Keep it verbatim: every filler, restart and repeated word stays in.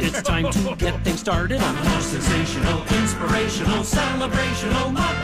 It's time to get things started on the most sensational, inspirational, celebrational,